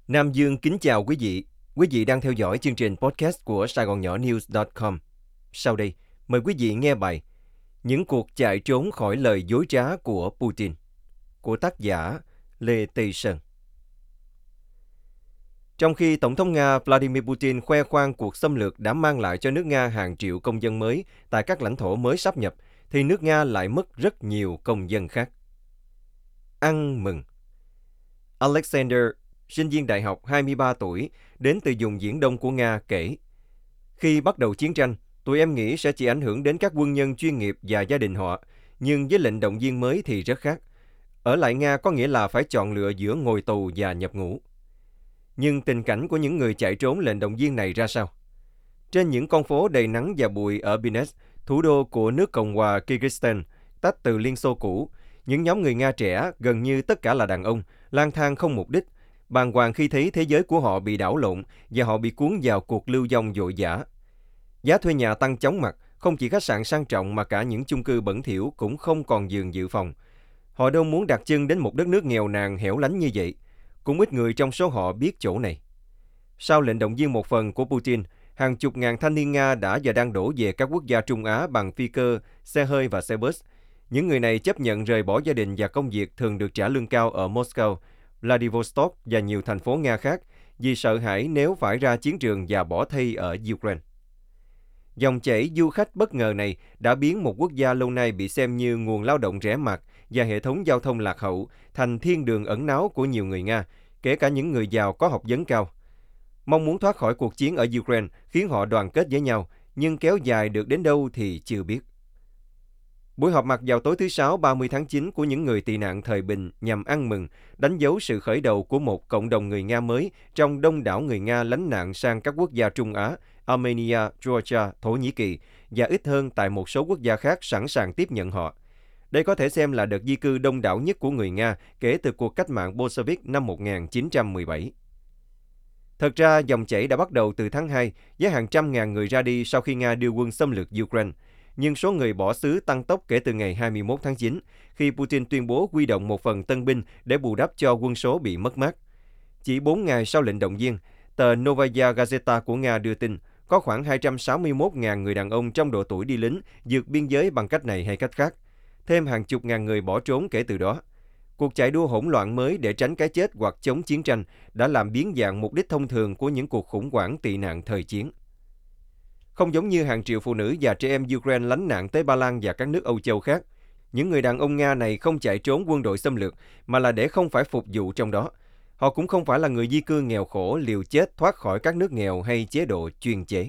Nam Dương kính chào quý vị. Quý vị đang theo dõi chương trình podcast của Sài Gòn Nhỏ News.com. Sau đây, mời quý vị nghe bài Những cuộc chạy trốn khỏi lời dối trá của Putin của tác giả Lê Tây Sơn. Trong khi Tổng thống Nga Vladimir Putin khoe khoang cuộc xâm lược đã mang lại cho nước Nga hàng triệu công dân mới tại các lãnh thổ mới sáp nhập, thì nước Nga lại mất rất nhiều công dân khác. Ăn mừng. Alexander, sinh viên đại học 23 tuổi, đến từ vùng Viễn Đông của Nga kể: Khi bắt đầu chiến tranh, tụi em nghĩ sẽ chỉ ảnh hưởng đến các quân nhân chuyên nghiệp và gia đình họ, nhưng với lệnh động viên mới thì rất khác. Ở lại Nga có nghĩa là phải chọn lựa giữa ngồi tù và nhập ngũ. Nhưng tình cảnh của những người chạy trốn lệnh động viên này ra sao? Trên những con phố đầy nắng và bụi ở Binets, thủ đô của nước Cộng hòa Kyrgyzstan, tách từ Liên Xô cũ, những nhóm người Nga trẻ, gần như tất cả là đàn ông, lang thang không mục đích, bàng hoàng khi thấy thế giới của họ bị đảo lộn và họ bị cuốn vào cuộc lưu vong vội vã. Giá thuê nhà tăng chóng mặt, không chỉ khách sạn sang trọng mà cả những chung cư bẩn thỉu cũng không còn giường dự phòng. Họ đâu muốn đặt chân đến một đất nước nghèo nàn hẻo lánh như vậy. Cũng ít người trong số họ biết chỗ này. Sau lệnh động viên một phần của Putin, hàng chục ngàn thanh niên Nga đã và đang đổ về các quốc gia Trung Á bằng phi cơ, xe hơi và xe bus. Những người này chấp nhận rời bỏ gia đình và công việc thường được trả lương cao ở Moscow, Vladivostok và nhiều thành phố Nga khác vì sợ hãi nếu phải ra chiến trường và bỏ thây ở Ukraine. Dòng chảy du khách bất ngờ này đã biến một quốc gia lâu nay bị xem như nguồn lao động rẻ mạt và hệ thống giao thông lạc hậu thành thiên đường ẩn náu của nhiều người Nga, kể cả những người giàu có học vấn cao. Mong muốn thoát khỏi cuộc chiến ở Ukraine khiến họ đoàn kết với nhau, nhưng kéo dài được đến đâu thì chưa biết. Buổi họp mặt vào tối thứ Sáu 30 tháng 9 của những người tị nạn thời bình nhằm ăn mừng, đánh dấu sự khởi đầu của một cộng đồng người Nga mới trong đông đảo người Nga lánh nạn sang các quốc gia Trung Á, Armenia, Georgia, Thổ Nhĩ Kỳ và ít hơn tại một số quốc gia khác sẵn sàng tiếp nhận họ. Đây có thể xem là đợt di cư đông đảo nhất của người Nga kể từ cuộc cách mạng Bolshevik năm 1917. Thật ra, dòng chảy đã bắt đầu từ tháng 2 với hàng trăm ngàn người ra đi sau khi Nga đưa quân xâm lược Ukraine. Nhưng số người bỏ xứ tăng tốc kể từ ngày 21 tháng 9, khi Putin tuyên bố huy động một phần tân binh để bù đắp cho quân số bị mất mát. Chỉ 4 ngày sau lệnh động viên, tờ Novaya Gazeta của Nga đưa tin có khoảng 261.000 người đàn ông trong độ tuổi đi lính vượt biên giới bằng cách này hay cách khác. Thêm hàng chục ngàn người bỏ trốn kể từ đó. Cuộc chạy đua hỗn loạn mới để tránh cái chết hoặc chống chiến tranh đã làm biến dạng mục đích thông thường của những cuộc khủng hoảng tị nạn thời chiến. Không giống như hàng triệu phụ nữ và trẻ em Ukraine lánh nạn tới Ba Lan và các nước Âu Châu khác, những người đàn ông Nga này không chạy trốn quân đội xâm lược mà là để không phải phục vụ trong đó. Họ cũng không phải là người di cư nghèo khổ liều chết thoát khỏi các nước nghèo hay chế độ chuyên chế.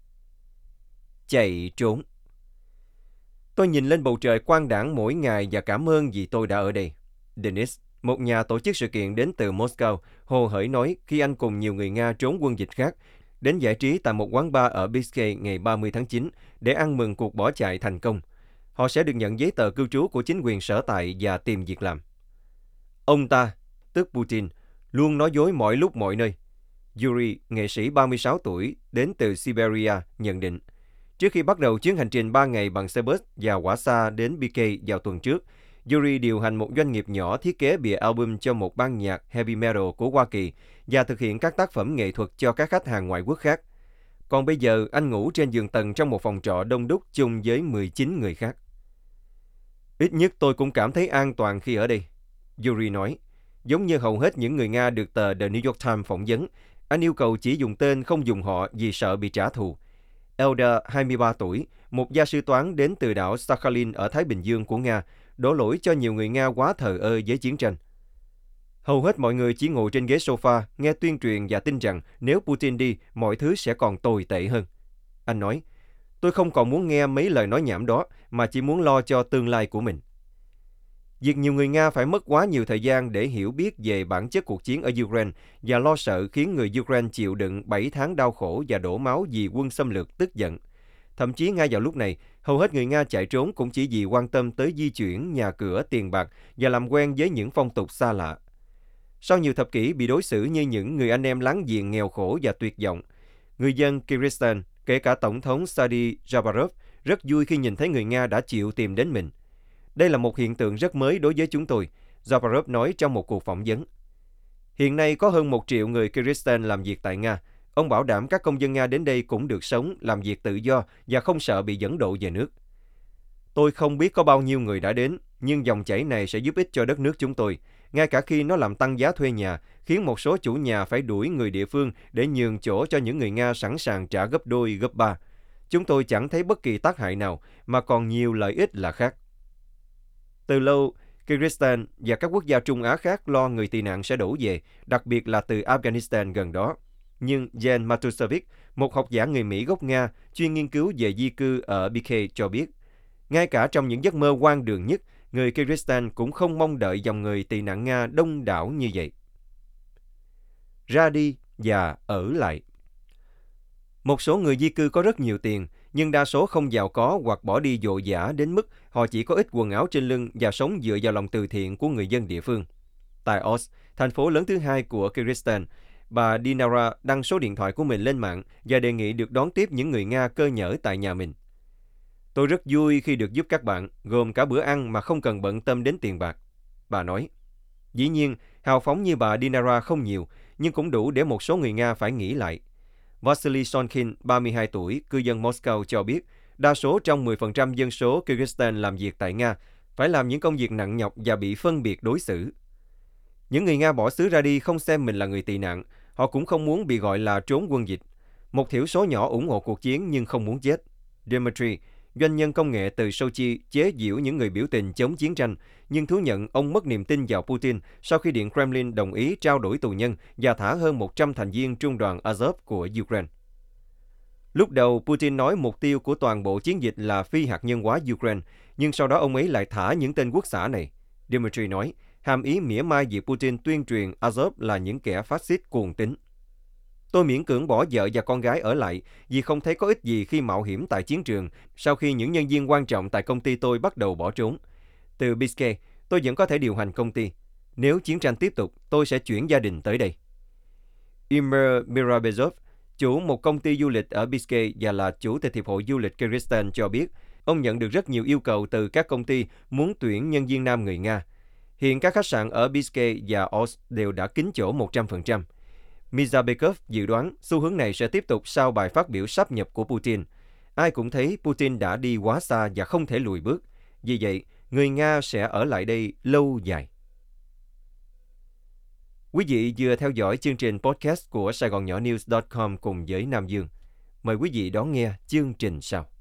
Chạy trốn. Tôi nhìn lên bầu trời quang đãng mỗi ngày và cảm ơn vì tôi đã ở đây. Denis, một nhà tổ chức sự kiện đến từ Moscow, hồ hởi nói khi anh cùng nhiều người Nga trốn quân dịch khác đến giải trí tại một quán bar ở Bishkek ngày 30 tháng 9 để ăn mừng cuộc bỏ chạy thành công. Họ sẽ được nhận giấy tờ cư trú của chính quyền sở tại và tìm việc làm. Ông ta, tức Putin, luôn nói dối mọi lúc mọi nơi. Yuri, nghệ sĩ 36 tuổi, đến từ Siberia, nhận định. Trước khi bắt đầu chuyến hành trình 3 ngày bằng xe bus và hỏa xa đến Bishkek vào tuần trước, Yuri điều hành một doanh nghiệp nhỏ thiết kế bìa album cho một ban nhạc heavy metal của Hoa Kỳ và thực hiện các tác phẩm nghệ thuật cho các khách hàng ngoại quốc khác. Còn bây giờ, anh ngủ trên giường tầng trong một phòng trọ đông đúc chung với 19 người khác. Ít nhất tôi cũng cảm thấy an toàn khi ở đây, Yuri nói. Giống như hầu hết những người Nga được tờ The New York Times phỏng vấn, anh yêu cầu chỉ dùng tên không dùng họ vì sợ bị trả thù. Eldar, 23 tuổi, một gia sư toán đến từ đảo Sakhalin ở Thái Bình Dương của Nga, đổ lỗi cho nhiều người Nga quá thờ ơ với chiến tranh. Hầu hết mọi người chỉ ngồi trên ghế sofa, nghe tuyên truyền và tin rằng nếu Putin đi, mọi thứ sẽ còn tồi tệ hơn. Anh nói, tôi không còn muốn nghe mấy lời nói nhảm đó, mà chỉ muốn lo cho tương lai của mình. Việc nhiều người Nga phải mất quá nhiều thời gian để hiểu biết về bản chất cuộc chiến ở Ukraine và lo sợ khiến người Ukraine chịu đựng 7 tháng đau khổ và đổ máu vì quân xâm lược tức giận. Thậm chí ngay vào lúc này, hầu hết người Nga chạy trốn cũng chỉ vì quan tâm tới di chuyển, nhà cửa, tiền bạc và làm quen với những phong tục xa lạ. Sau nhiều thập kỷ bị đối xử như những người anh em láng giềng nghèo khổ và tuyệt vọng, người dân Kyrgyzstan, kể cả Tổng thống Sadi Japarov, rất vui khi nhìn thấy người Nga đã chịu tìm đến mình. Đây là một hiện tượng rất mới đối với chúng tôi, Japarov nói trong một cuộc phỏng vấn. Hiện nay có hơn 1 triệu người Kyrgyzstan làm việc tại Nga. Ông bảo đảm các công dân Nga đến đây cũng được sống, làm việc tự do và không sợ bị dẫn độ về nước. Tôi không biết có bao nhiêu người đã đến, nhưng dòng chảy này sẽ giúp ích cho đất nước chúng tôi, ngay cả khi nó làm tăng giá thuê nhà, khiến một số chủ nhà phải đuổi người địa phương để nhường chỗ cho những người Nga sẵn sàng trả gấp đôi, gấp ba. Chúng tôi chẳng thấy bất kỳ tác hại nào, mà còn nhiều lợi ích là khác. Từ lâu, Kyrgyzstan và các quốc gia Trung Á khác lo người tị nạn sẽ đổ về, đặc biệt là từ Afghanistan gần đó. Nhưng Jen Matusevic, một học giả người Mỹ gốc Nga, chuyên nghiên cứu về di cư ở BK cho biết, ngay cả trong những giấc mơ hoang đường nhất, người Kyrgyzstan cũng không mong đợi dòng người tị nạn Nga đông đảo như vậy. Ra đi và ở lại. Một số người di cư có rất nhiều tiền, nhưng đa số không giàu có hoặc bỏ đi vội vã đến mức họ chỉ có ít quần áo trên lưng và sống dựa vào lòng từ thiện của người dân địa phương. Tại Osh, thành phố lớn thứ hai của Kyrgyzstan, bà Dinara đăng số điện thoại của mình lên mạng và đề nghị được đón tiếp những người Nga cơ nhỡ tại nhà mình. Tôi rất vui khi được giúp các bạn, gồm cả bữa ăn mà không cần bận tâm đến tiền bạc. Bà nói, dĩ nhiên, hào phóng như bà Dinara không nhiều, nhưng cũng đủ để một số người Nga phải nghĩ lại. Vasily Sonkin, 32 tuổi, cư dân Moscow cho biết, đa số trong 10% dân số Kyrgyzstan làm việc tại Nga, phải làm những công việc nặng nhọc và bị phân biệt đối xử. Những người Nga bỏ xứ ra đi không xem mình là người tị nạn, họ cũng không muốn bị gọi là trốn quân dịch. Một thiểu số nhỏ ủng hộ cuộc chiến nhưng không muốn chết. Dmitry, doanh nhân công nghệ từ Sochi, chế giễu những người biểu tình chống chiến tranh, nhưng thú nhận ông mất niềm tin vào Putin sau khi Điện Kremlin đồng ý trao đổi tù nhân và thả hơn 100 thành viên trung đoàn Azov của Ukraine. Lúc đầu, Putin nói mục tiêu của toàn bộ chiến dịch là phi hạt nhân hóa Ukraine, nhưng sau đó ông ấy lại thả những tên quốc xã này. Dmitry nói, hàm ý mỉa mai việc Putin tuyên truyền Azov là những kẻ phát xít cuồng tín. Tôi miễn cưỡng bỏ vợ và con gái ở lại vì không thấy có ích gì khi mạo hiểm tại chiến trường sau khi những nhân viên quan trọng tại công ty tôi bắt đầu bỏ trốn. Từ Biske, tôi vẫn có thể điều hành công ty. Nếu chiến tranh tiếp tục, tôi sẽ chuyển gia đình tới đây. Imer Mirabezov, chủ một công ty du lịch ở Biske và là chủ tịch Hiệp hội Du lịch Kyrgyzstan cho biết, ông nhận được rất nhiều yêu cầu từ các công ty muốn tuyển nhân viên nam người Nga. Hiện các khách sạn ở Biske và Osh đều đã kín chỗ 100%. Mizabekov dự đoán xu hướng này sẽ tiếp tục sau bài phát biểu sáp nhập của Putin. Ai cũng thấy Putin đã đi quá xa và không thể lùi bước. Vì vậy, người Nga sẽ ở lại đây lâu dài. Quý vị vừa theo dõi chương trình podcast của SaigonNhõNews.com cùng với Nam Dương. Mời quý vị đón nghe chương trình sau.